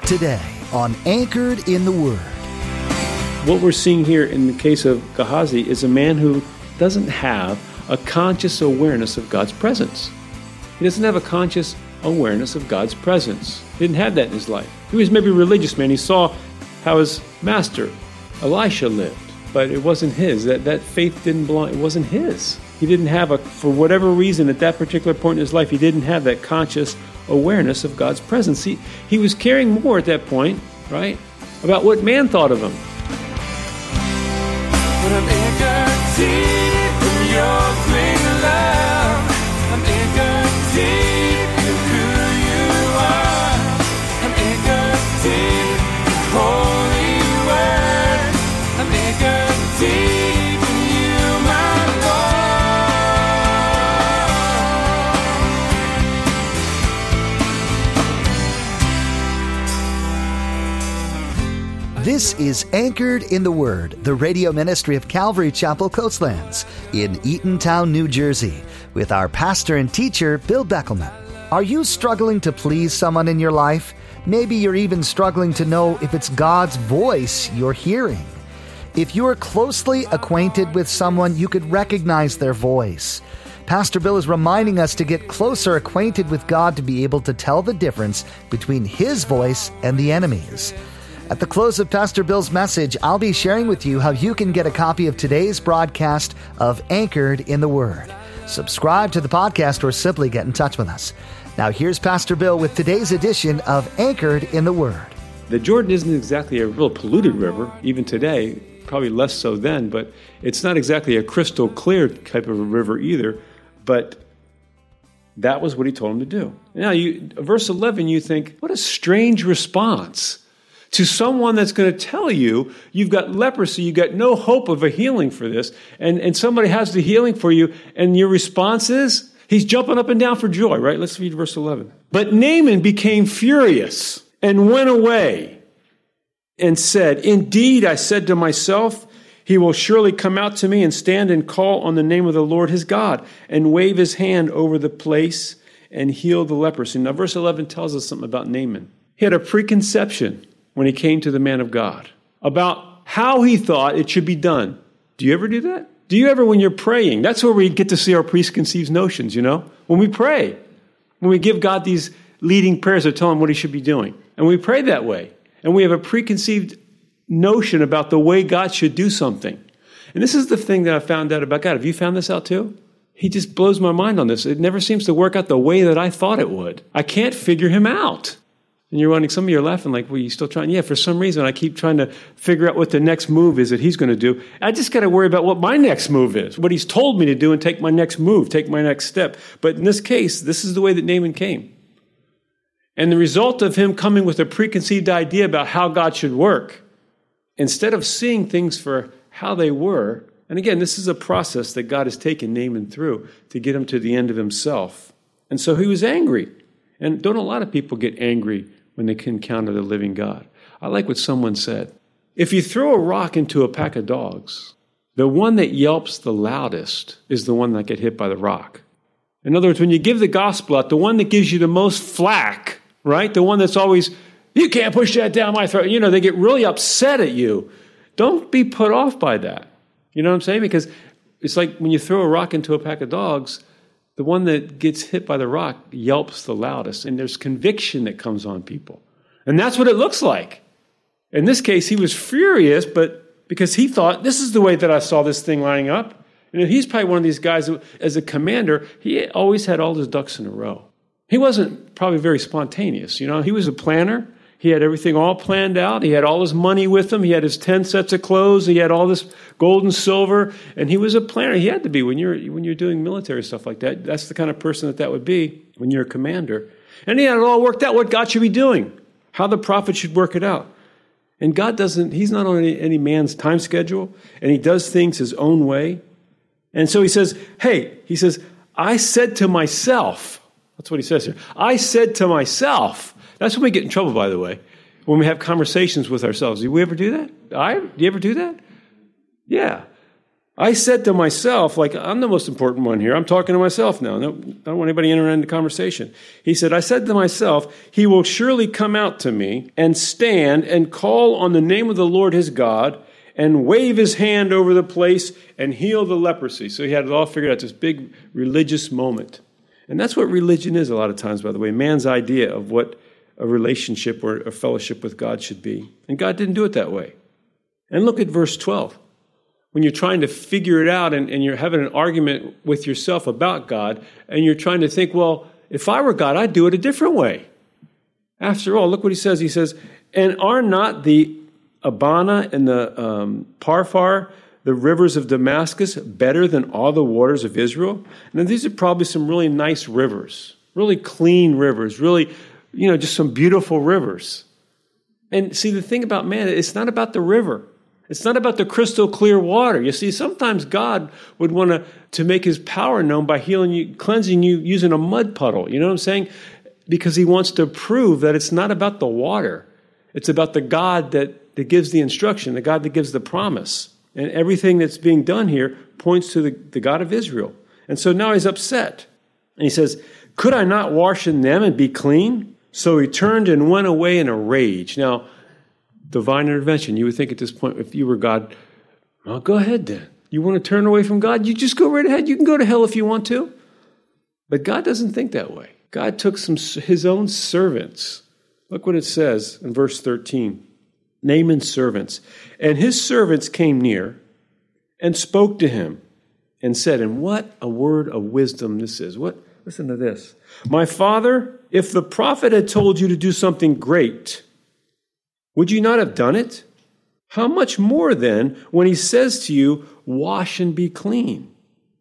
Today on Anchored in the Word. What we're seeing here in the case of Gehazi is a man who doesn't have a conscious awareness of God's presence. He doesn't have a conscious awareness of God's presence. He didn't have that in his life. He was maybe a religious man. He saw how his master, Elisha, lived, but it wasn't his. That faith didn't belong. It wasn't his. He didn't have for whatever reason, at that particular point in his life, he didn't have that conscious awareness of God's presence. He was caring more at that point, right, about what man thought of him. But I'm anchored deep in your great love. I'm anchored deep in who you are. I'm anchored deep in holy word. I'm anchored deep in you, my Lord. This is Anchored in the Word, the radio ministry of Calvary Chapel Coastlands in Eatontown, New Jersey, with our pastor and teacher, Bill Beckelman. Are you struggling to please someone in your life? Maybe you're even struggling to know if it's God's voice you're hearing. If you're closely acquainted with someone, you could recognize their voice. Pastor Bill is reminding us to get closer acquainted with God to be able to tell the difference between His voice and the enemy's. At the close of Pastor Bill's message, I'll be sharing with you how you can get a copy of today's broadcast of Anchored in the Word. Subscribe to the podcast or simply get in touch with us. Now here's Pastor Bill with today's edition of Anchored in the Word. The Jordan isn't exactly a real polluted river, even today, probably less so then, but it's not exactly a crystal clear type of a river either, but that was what he told him to do. Now, verse 11, you think, what a strange response to someone that's going to tell you you've got leprosy, you've got no hope of a healing for this, and somebody has the healing for you, and your response is, he's jumping up and down for joy, right? Let's read verse 11. But Naaman became furious and went away and said, indeed, I said to myself, he will surely come out to me and stand and call on the name of the Lord his God and wave his hand over the place and heal the leprosy. Now, verse 11 tells us something about Naaman. He had a preconception when he came to the man of God about how he thought it should be done. Do you ever do that? Do you ever, when you're praying, that's where we get to see our preconceived notions, when we pray, when we give God these leading prayers that tell him what he should be doing. And we pray that way. And we have a preconceived notion about the way God should do something. And this is the thing that I found out about God. Have you found this out too? He just blows my mind on this. It never seems to work out the way that I thought it would. I can't figure him out. And you're wondering, some of you are laughing like, well, you still trying? Yeah, for some reason, I keep trying to figure out what the next move is that he's going to do. I just got to worry about what my next move is, what he's told me to do, and take my next move, take my next step. But in this case, this is the way that Naaman came. And the result of him coming with a preconceived idea about how God should work, instead of seeing things for how they were, and again, this is a process that God has taken Naaman through to get him to the end of himself. And so he was angry. And don't a lot of people get angry when they can encounter the living God? I like what someone said. If you throw a rock into a pack of dogs, the one that yelps the loudest is the one that get hit by the rock. In other words, when you give the gospel out, the one that gives you the most flack, right? The one that's always, you can't push that down my throat. They get really upset at you. Don't be put off by that. You know what I'm saying? Because it's like when you throw a rock into a pack of dogs, the one that gets hit by the rock yelps the loudest, and there's conviction that comes on people. And that's what it looks like. In this case, he was furious, but because he thought, this is the way that I saw this thing lining up. And he's probably one of these guys who, as a commander, he always had all his ducks in a row. He wasn't probably very spontaneous. He was a planner. He had everything all planned out. He had all his money with him. He had his 10 sets of clothes. He had all this gold and silver. And he was a planner. He had to be when you're doing military stuff like that. That's the kind of person that would be when you're a commander. And he had it all worked out, what God should be doing, how the prophet should work it out. And God he's not on any man's time schedule, and he does things his own way. And so he says, I said to myself, that's what he says here. I said to myself. That's when we get in trouble, by the way, when we have conversations with ourselves. Do we ever do that? Do you ever do that? Yeah. I said to myself, like I'm the most important one here. I'm talking to myself now. No, I don't want anybody entering the conversation. He said, I said to myself, he will surely come out to me and stand and call on the name of the Lord his God and wave his hand over the place and heal the leprosy. So he had it all figured out, this big religious moment. And that's what religion is a lot of times, by the way, man's idea of what a relationship or a fellowship with God should be. And God didn't do it that way. And look at verse 12. When you're trying to figure it out and you're having an argument with yourself about God, and you're trying to think, well, if I were God, I'd do it a different way. After all, look what he says. He says, and are not the Abana and the Parphar, the rivers of Damascus, better than all the waters of Israel? And these are probably some really nice rivers, really clean rivers, really, just some beautiful rivers. And see, the thing about man, it's not about the river. It's not about the crystal clear water. You see, sometimes God would want to make his power known by healing you, cleansing you using a mud puddle. You know what I'm saying? Because he wants to prove that it's not about the water. It's about the God that gives the instruction, the God that gives the promise. And everything that's being done here points to the God of Israel. And so now he's upset. And he says, could I not wash in them and be clean? So he turned and went away in a rage. Now, divine intervention. You would think at this point, if you were God, well, go ahead then. You want to turn away from God? You just go right ahead. You can go to hell if you want to. But God doesn't think that way. God took his own servants. Look what it says in verse 13. Naaman's servants. And his servants came near and spoke to him and said, and what a word of wisdom this is. Listen to this. My father, if the prophet had told you to do something great, would you not have done it? How much more then when he says to you, wash and be clean?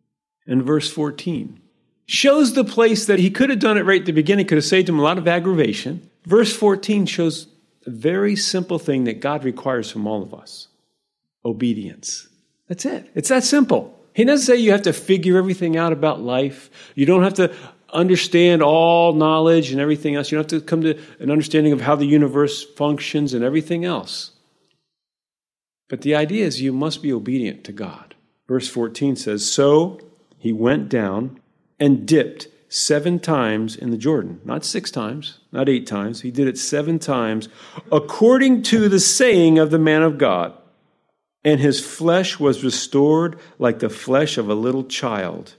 And verse 14 shows the place that he could have done it right at the beginning, could have saved him a lot of aggravation. Verse 14 shows a very simple thing that God requires from all of us. Obedience. That's it. It's that simple. He doesn't say you have to figure everything out about life. You don't have to understand all knowledge and everything else. You don't have to come to an understanding of how the universe functions and everything else. But the idea is you must be obedient to God. Verse 14 says, so he went down and dipped 7 times in the Jordan. Not 6 times, not 8 times. He did it 7 times, according to the saying of the man of God. And his flesh was restored like the flesh of a little child.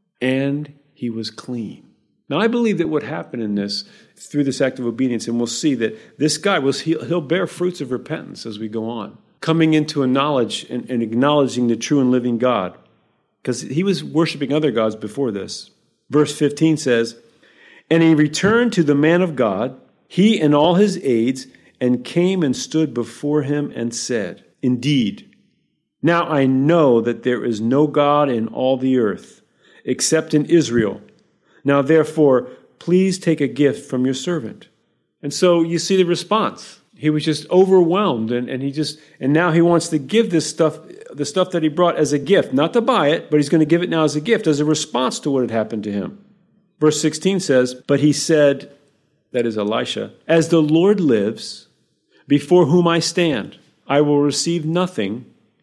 And he was clean. Now, I believe that what happened in this, through this act of obedience, and we'll see that this guy, he'll bear fruits of repentance as we go on, coming into a knowledge and acknowledging the true and living God, because he was worshiping other gods before this. Verse 15 says, and he returned to the man of God, he and all his aides, and came and stood before him and said, indeed, now I know that there is no God in all the earth, except in Israel. Now, therefore, please take a gift from your servant. And so you see the response. He was just overwhelmed, and now he wants to give the stuff that he brought as a gift, not to buy it, but he's going to give it now as a gift, as a response to what had happened to him. Verse 16 says, but he said, that is Elisha, as the Lord lives, before whom I stand, I will receive nothing.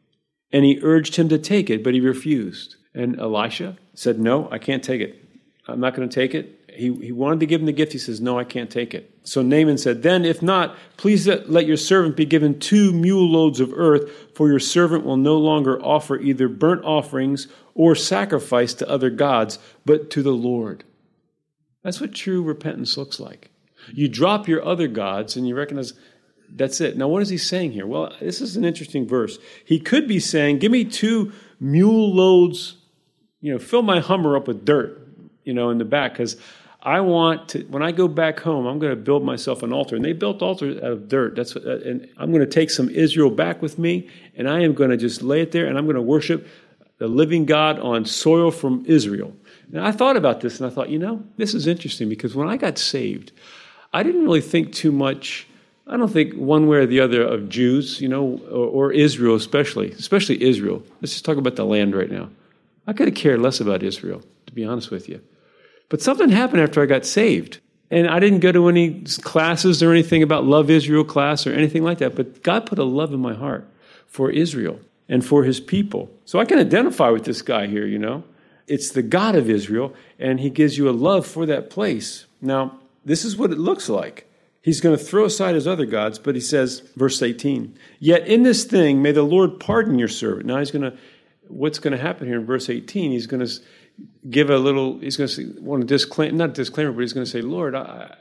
And he urged him to take it, but he refused. And Elisha said, no, I can't take it. I'm not going to take it. He wanted to give him the gift. He says, no, I can't take it. So Naaman said, then if not, please let your servant be given 2 mule loads of earth, for your servant will no longer offer either burnt offerings or sacrifice to other gods, but to the Lord. That's what true repentance looks like. You drop your other gods and you recognize that's it. Now, what is he saying here? Well, this is an interesting verse. He could be saying, give me 2 mule loads, fill my Hummer up with dirt, in the back, because I want to, when I go back home, I'm going to build myself an altar. And they built altars out of dirt. And I'm going to take some Israel back with me, and I am going to just lay it there, and I'm going to worship the living God on soil from Israel. Now, I thought about this, and I thought, this is interesting, because when I got saved, I didn't really think too much, I don't think one way or the other of Jews, or Israel especially Israel. Let's just talk about the land right now. I could have cared less about Israel, to be honest with you. But something happened after I got saved. And I didn't go to any classes or anything about Love Israel class or anything like that. But God put a love in my heart for Israel. and for his people. So I can identify with this guy here, you know. It's the God of Israel, and he gives you a love for that place. Now, this is what it looks like. He's going to throw aside his other gods, but he says, verse 18, "Yet in this thing may the Lord pardon your servant." Now what's going to happen here in verse 18? He's going to give he's going to want to disclaim, not disclaimer, but he's going to say, Lord,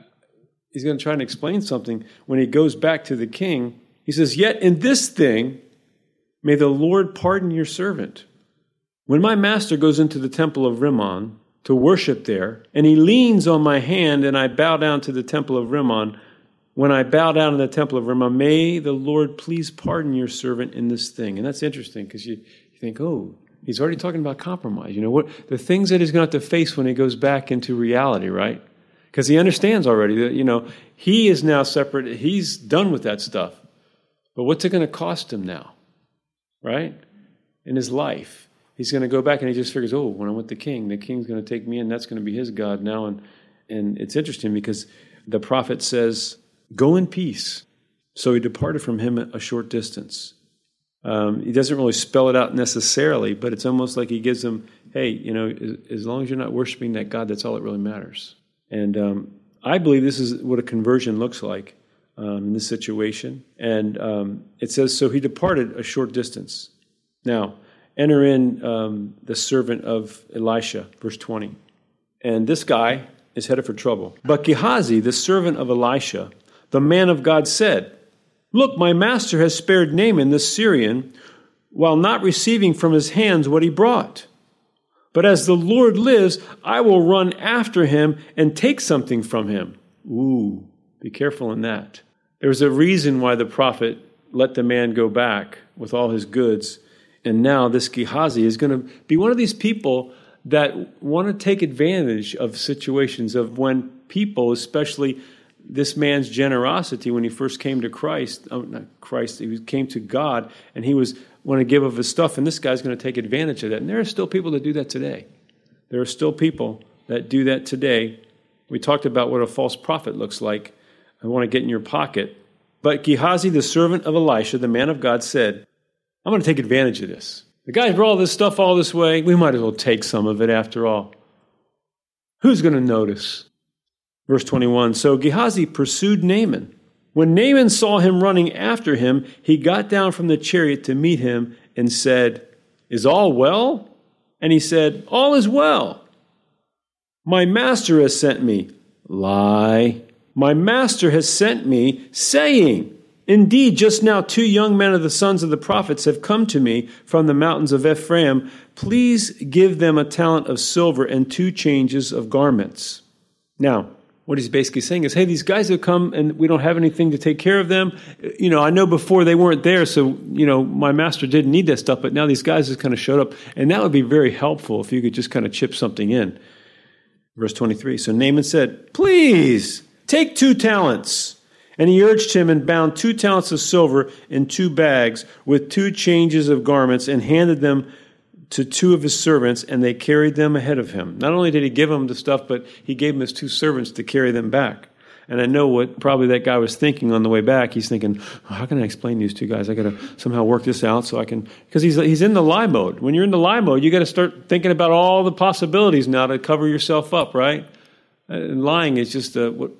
he's going to try and explain something. When he goes back to the king, he says, "Yet in this thing may the Lord pardon your servant. When my master goes into the temple of Rimmon to worship there, and he leans on my hand and I bow down to the temple of Rimmon, when I bow down in the temple of Rimmon, may the Lord please pardon your servant in this thing." And that's interesting because you think, oh, he's already talking about compromise. You know, what the things that he's going to have to face when he goes back into reality, right? Because he understands already that, you know, he is now separate. He's done with that stuff. But what's it going to cost him now, right? In his life. He's going to go back and he just figures, oh, when I'm with the king's going to take me in. That's going to be his God now. And it's interesting because the prophet says, "Go in peace." So he departed from him a short distance. He doesn't really spell it out necessarily, but it's almost like he gives them, hey, you know, as long as you're not worshiping that God, that's all that really matters. And I believe this is what a conversion looks like in this situation. And it says, so he departed a short distance. Now, enter in the servant of Elisha, verse 20. And this guy is headed for trouble. "But Gehazi, the servant of Elisha, the man of God, said, 'Look, my master has spared Naaman the Syrian, while not receiving from his hands what he brought. But as the Lord lives, I will run after him and take something from him.'" Ooh, be careful in that. There's a reason why the prophet let the man go back with all his goods. And now this Gehazi is going to be one of these people that want to take advantage of situations of when people, especially this man's generosity when he first came to Christ, he came to God, and he was want to give of his stuff, and this guy's going to take advantage of that. And there are still people that do that today. There are still people that do that today. We talked about what a false prophet looks like. I want to get in your pocket. "But Gehazi, the servant of Elisha, the man of God, said, I'm going to take advantage of this. The guy brought all this stuff all this way. We might as well take some of it after all. Who's going to notice?" Verse 21, "So Gehazi pursued Naaman. When Naaman saw him running after him, he got down from the chariot to meet him and said, 'Is all well?' And he said, 'All is well.' 'My master has sent me.' 'Lie. My master has sent me, saying, Indeed, just now 2 young men of the sons of the prophets have come to me from the mountains of Ephraim. Please give them a talent of silver and 2 changes of garments.'" Now, what he's basically saying is, hey, these guys have come and we don't have anything to take care of them. You know, I know before they weren't there, so, you know, my master didn't need that stuff, but now these guys have kind of showed up. And that would be very helpful if you could just kind of chip something in. Verse 23, "So Naaman said, 'Please, take 2 talents.' And he urged him and bound 2 talents of silver in 2 bags with 2 changes of garments and handed them to 2 of his servants, and they carried them ahead of him." Not only did he give him the stuff, but he gave him his 2 servants to carry them back. And I know what probably that guy was thinking on the way back. He's thinking, how can I explain these 2 guys? I got to somehow work this out so I can, because he's in the lie mode. When you're in the lie mode, you got to start thinking about all the possibilities now to cover yourself up, right? And lying is just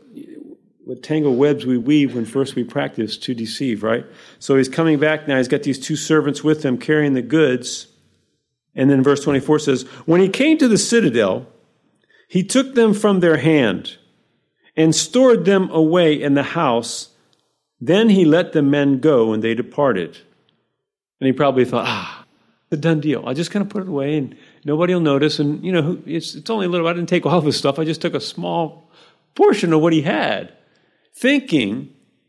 what tangled webs we weave when first we practice to deceive, right? So he's coming back now. He's got these 2 servants with him carrying the goods. And then verse 24 says, "When he came to the citadel, he took them from their hand and stored them away in the house. Then he let the men go, and they departed." And he probably thought, it's a done deal. I just kind of put it away, and nobody will notice. And, you know, it's only a little. I didn't take all of his stuff. I just took a small portion of what he had, thinking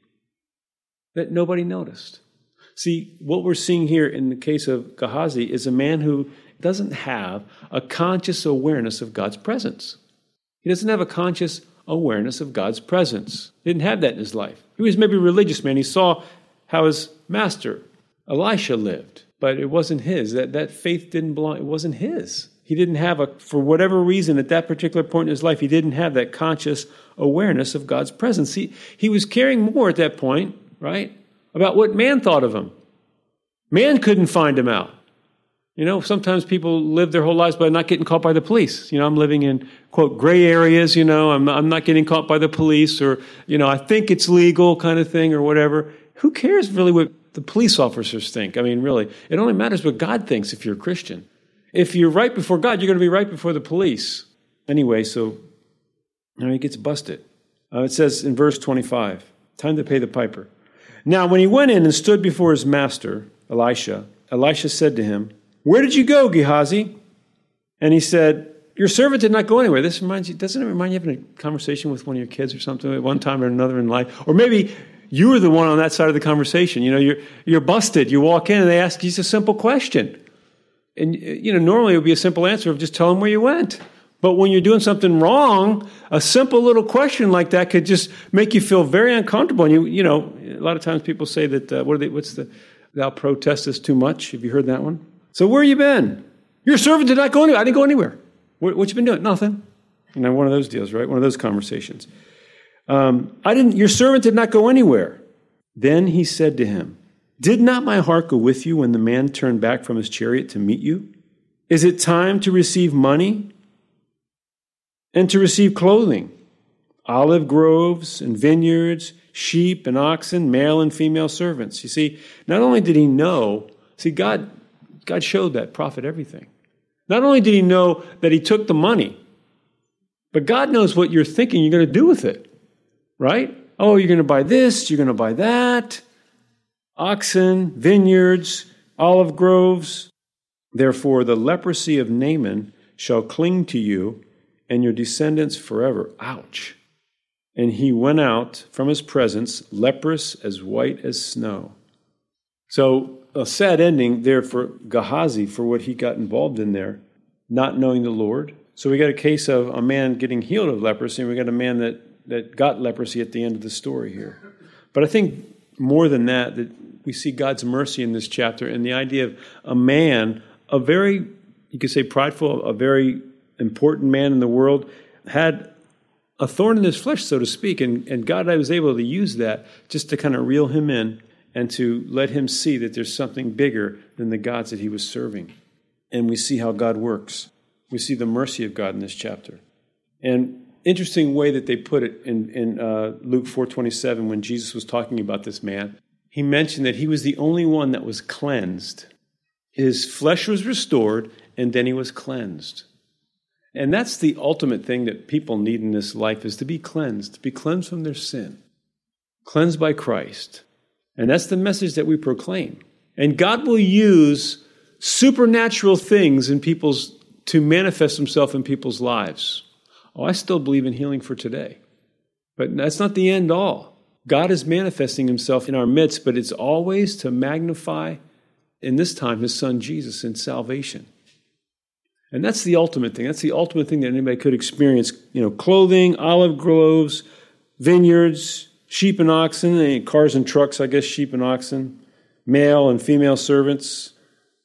that nobody noticed. See, what we're seeing here in the case of Gehazi is a man who doesn't have a conscious awareness of God's presence. He doesn't have a conscious awareness of God's presence. He didn't have that in his life. He was maybe a religious man. He saw how his master, Elisha, lived, but it wasn't his. That faith didn't belong. It wasn't his. He didn't have for whatever reason, at that particular point in his life, he didn't have that conscious awareness of God's presence. He was caring more at that point, right, about what man thought of him. Man couldn't find him out. Sometimes people live their whole lives by not getting caught by the police. I'm living in, quote, gray areas, I'm not getting caught by the police, or, I think it's legal kind of thing or whatever. Who cares really what the police officers think? I mean, really, it only matters what God thinks if you're a Christian. If you're right before God, you're going to be right before the police. Anyway, so he gets busted. It says in verse 25, time to pay the piper. Now, when he went in and stood before his master, Elisha said to him, "Where did you go, Gehazi?" And he said, "Your servant did not go anywhere." Doesn't it remind you of having a conversation with one of your kids or something at one time or another in life? Or maybe you were the one on that side of the conversation. You're busted. You walk in and they ask you just a simple question. And, normally it would be a simple answer of just tell them where you went. But when you're doing something wrong, a simple little question like that could just make you feel very uncomfortable. And a lot of times people say that, thou protestest too much. Have you heard that one? So where you been? Your servant did not go anywhere. I didn't go anywhere. What you been doing? Nothing. One of those deals, right? One of those conversations. Your servant did not go anywhere. Then he said to him, "Did not my heart go with you when the man turned back from his chariot to meet you? Is it time to receive money and to receive clothing, olive groves and vineyards, sheep and oxen, male and female servants?" You see, not only did he know, God showed that prophet everything. Not only did he know that he took the money, but God knows what you're thinking you're going to do with it, right? Oh, you're going to buy this, you're going to buy that. Oxen, vineyards, olive groves. Therefore, the leprosy of Naaman shall cling to you and your descendants forever. Ouch. And he went out from his presence, leprous as white as snow. So a sad ending there for Gehazi for what he got involved in there, not knowing the Lord. So we got a case of a man getting healed of leprosy, and we got a man that got leprosy at the end of the story here. But I think more than that we see God's mercy in this chapter, and the idea of a man, a very, you could say prideful, a very important man in the world, had a thorn in his flesh, so to speak, and God was able to use that just to kind of reel him in and to let him see that there's something bigger than the gods that he was serving. And we see how God works. We see the mercy of God in this chapter. And interesting way that they put it in Luke 4:27 when Jesus was talking about this man. He mentioned that he was the only one that was cleansed. His flesh was restored, and then he was cleansed. And that's the ultimate thing that people need in this life, is to be cleansed from their sin, cleansed by Christ. And that's the message that we proclaim. And God will use supernatural things to manifest himself in people's lives. I still believe in healing for today. But that's not the end all. God is manifesting himself in our midst, but it's always to magnify, in this time, his son Jesus in salvation. And that's the ultimate thing. That's the ultimate thing that anybody could experience. Clothing, olive groves, vineyards, sheep and oxen, cars and trucks, I guess, sheep and oxen, male and female servants.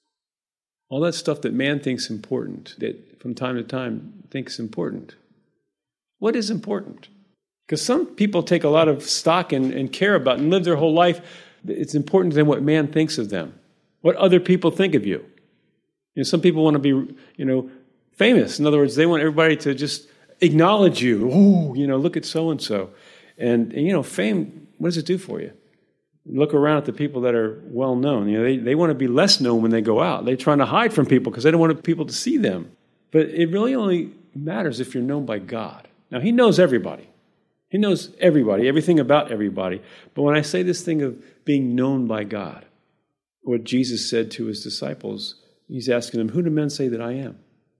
All that stuff that man thinks important, that from time to time thinks important. What is important? Because some people take a lot of stock and care about and live their whole life. It's important to them what man thinks of them, what other people think of you. Some people want to be, famous. In other words, they want everybody to just acknowledge you. Oh, look at so-and-so. And fame, what does it do for you? Look around at the people that are well known. They want to be less known when they go out. They're trying to hide from people because they don't want people to see them. But it really only matters if you're known by God. Now, he knows everybody. He knows everybody, everything about everybody. But when I say this thing of being known by God, what Jesus said to his disciples, he's asking them, who do men say that I am?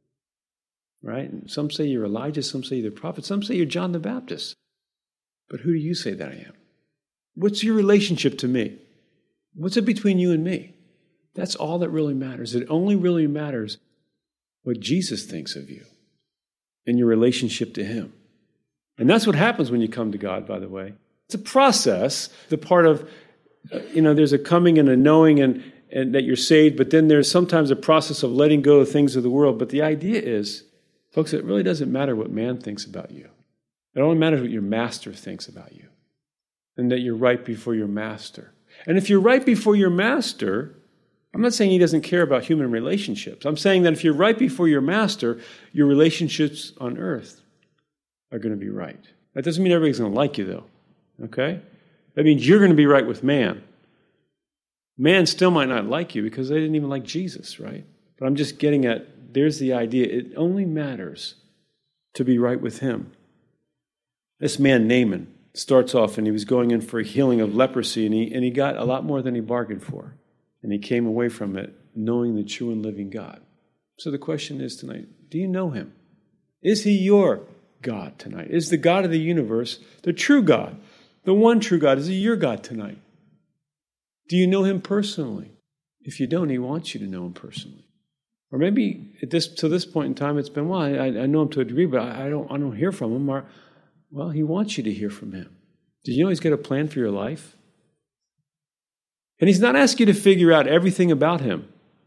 Right? And some say you're Elijah, some say you're the prophet, some say you're John the Baptist. But who do you say that I am? What's your relationship to me? What's it between you and me? That's all that really matters. It only really matters what Jesus thinks of you and your relationship to him. And that's what happens when you come to God, by the way. It's a process, the part of, there's a coming and a knowing and that you're saved, but then there's sometimes a process of letting go of things of the world. But the idea is, folks, it really doesn't matter what man thinks about you. It only matters what your master thinks about you, and that you're right before your master. And if you're right before your master, I'm not saying he doesn't care about human relationships. I'm saying that if you're right before your master, your relationships on earth are going to be right. That doesn't mean everybody's going to like you, though. Okay? That means you're going to be right with man. Man still might not like you because they didn't even like Jesus, right? But I'm just getting at, there's the idea. It only matters to be right with him. This man, Naaman, starts off and he was going in for a healing of leprosy, and he got a lot more than he bargained for. And he came away from it knowing the true and living God. So the question is tonight, do you know him? Is he your God tonight? Is the God of the universe the true God? The one true God, is he your God tonight? Do you know him personally? If you don't, he wants you to know him personally. Or maybe to this point in time, it's been, well, I know him to a degree, but I don't hear from him. Or, well, he wants you to hear from him. Did you know he's got a plan for your life? And he's not asking you to figure out everything about him.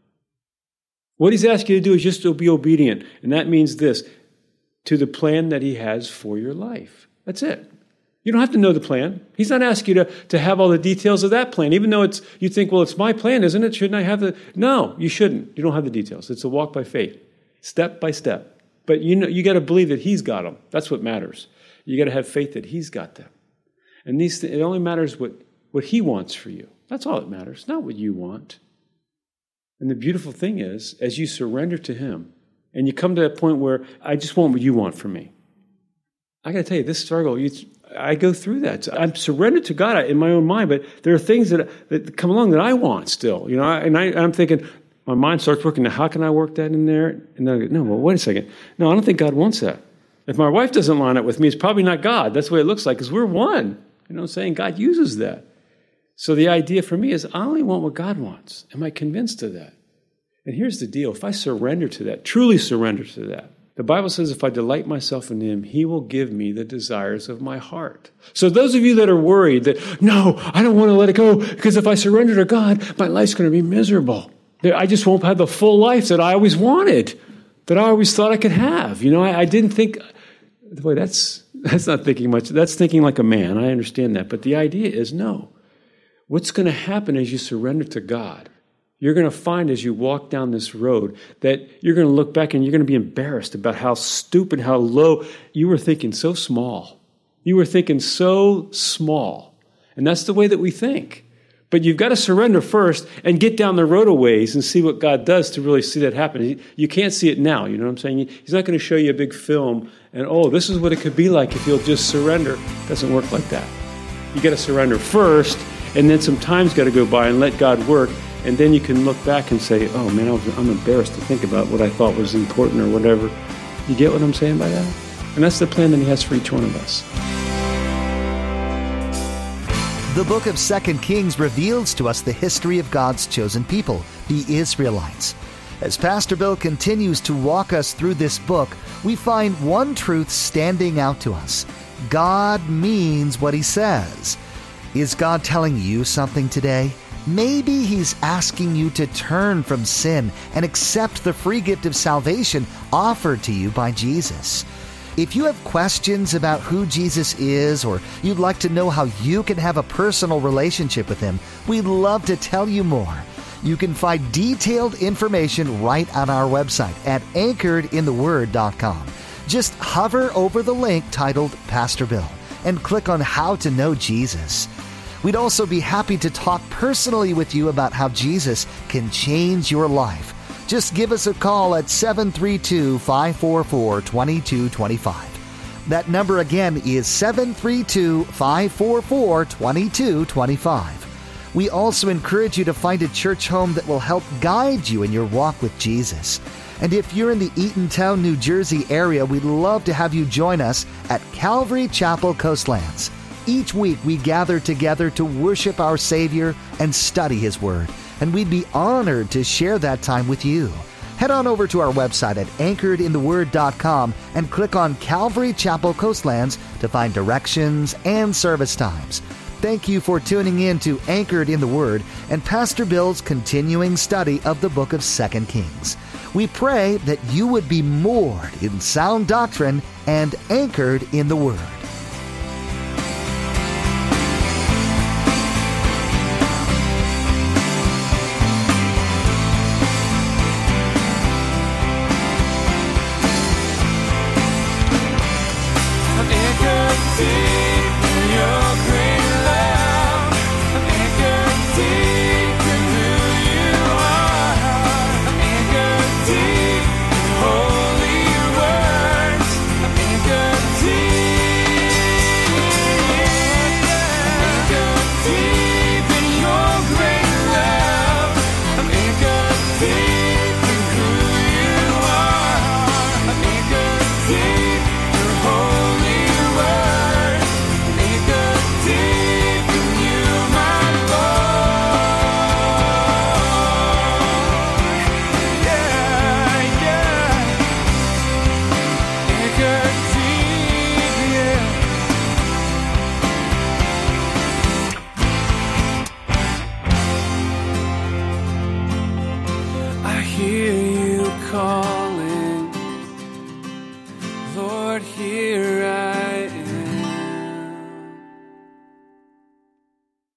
What he's asking you to do is just to be obedient. And that means this, to the plan that he has for your life. That's it. You don't have to know the plan. He's not asking you to have all the details of that plan, even though you think, well, it's my plan, isn't it? Shouldn't I have the... No, you shouldn't. You don't have the details. It's a walk by faith, step by step. But you got to believe that he's got them. That's what matters. You got to have faith that he's got them. And it only matters what he wants for you. That's all that matters, not what you want. And the beautiful thing is, as you surrender to him, and you come to that point where I just want what you want from me. I got to tell you, this struggle, I go through that. I'm surrendered to God in my own mind, but there are things that come along that I want still. I'm thinking, my mind starts working, now how can I work that in there? And then I go, no, well, wait a second. No, I don't think God wants that. If my wife doesn't line up with me, it's probably not God. That's the way it looks like, because we're one. You know what I'm saying? God uses that. So the idea for me is I only want what God wants. Am I convinced of that? And here's the deal. If I surrender to that, truly surrender to that, the Bible says if I delight myself in him, he will give me the desires of my heart. So those of you that are worried that, no, I don't want to let it go because if I surrender to God, my life's going to be miserable. I just won't have the full life that I always wanted, that I always thought I could have. I didn't think, boy, that's not thinking much. That's thinking like a man. I understand that. But the idea is no. What's going to happen as you surrender to God? You're going to find as you walk down this road that you're going to look back and you're going to be embarrassed about how stupid, how low. You were thinking so small. You were thinking so small. And that's the way that we think. But you've got to surrender first and get down the road a ways and see what God does to really see that happen. You can't see it now, you know what I'm saying? He's not going to show you a big film and, this is what it could be like if you'll just surrender. It doesn't work like that. You got to surrender first, and then some time's got to go by and let God work. And then you can look back and say, oh man, I'm embarrassed to think about what I thought was important or whatever. You get what I'm saying by that? And that's the plan that he has for each one of us. The book of 2 Kings reveals to us the history of God's chosen people, the Israelites. As Pastor Bill continues to walk us through this book, we find one truth standing out to us. God means what he says. Is God telling you something today? Maybe he's asking you to turn from sin and accept the free gift of salvation offered to you by Jesus. If you have questions about who Jesus is, or you'd like to know how you can have a personal relationship with him, we'd love to tell you more. You can find detailed information right on our website at anchoredintheword.com. Just hover over the link titled Pastor Bill and click on How to Know Jesus. We'd also be happy to talk personally with you about how Jesus can change your life. Just give us a call at 732-544-2225. That number again is 732-544-2225. We also encourage you to find a church home that will help guide you in your walk with Jesus. And if you're in the Eatontown, New Jersey area, we'd love to have you join us at Calvary Chapel Coastlands. Each week we gather together to worship our Savior and study His Word, and we'd be honored to share that time with you. Head on over to our website at anchoredintheword.com and click on Calvary Chapel Coastlands to find directions and service times. Thank you for tuning in to Anchored in the Word and Pastor Bill's continuing study of the book of 2 Kings. We pray that you would be moored in sound doctrine and anchored in the Word.